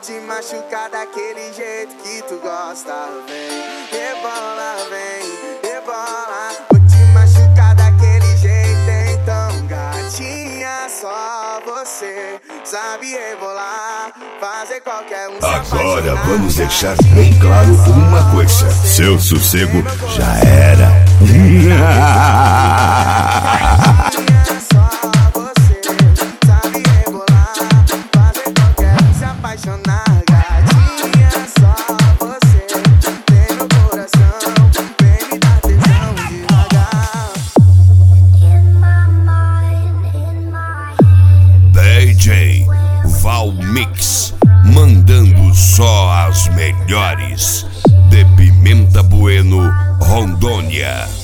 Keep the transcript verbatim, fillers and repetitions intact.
te machucar daquele jeito que tu gosta. Vem, rebola, vem, rebola. Vou te machucar daquele jeito, então gatinha, só você sabe rebolar, fazer qualquer um. Agora vamos deixar bem claro uma coisa: seu sossego já era. D J Val Mix, mandando só as melhores de Pimenta Bueno, Rondônia.